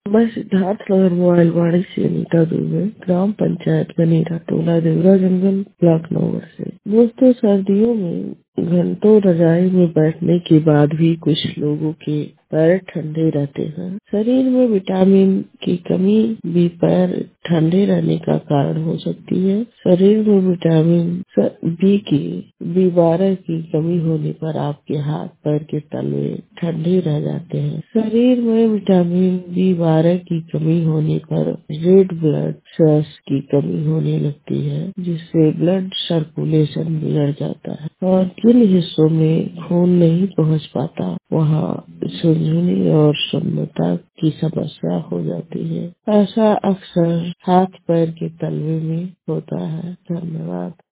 मैं सिद्धार्थ नगर मोबाइल वाणी से अनीता दुबे, ग्राम पंचायत गनेरा, टोला देवरा जंगल, ब्लॉक नंबर से। दोस्तों, सर्दियों में घंटों रजाई में बैठने के बाद भी कुछ लोगों के पैर ठंडे रहते हैं। शरीर में विटामिन की कमी भी पैर ठंडे रहने का कारण हो सकती है। शरीर में विटामिन बी12 की कमी होने पर आपके हाथ पैर के तलवे ठंडे रह जाते हैं। शरीर में विटामिन बी12 की कमी होने पर रेड ब्लड सेल्स की कमी होने लगती है, जिससे ब्लड सर्कुलेशन बिगड़ जाता है और जिन हिस्सों में खून नहीं पहुंच पाता वहां सूजने और सुन्नता की समस्या हो जाती है। ऐसा अक्सर हाथ पैर के तलवे में होता है। धन्यवाद।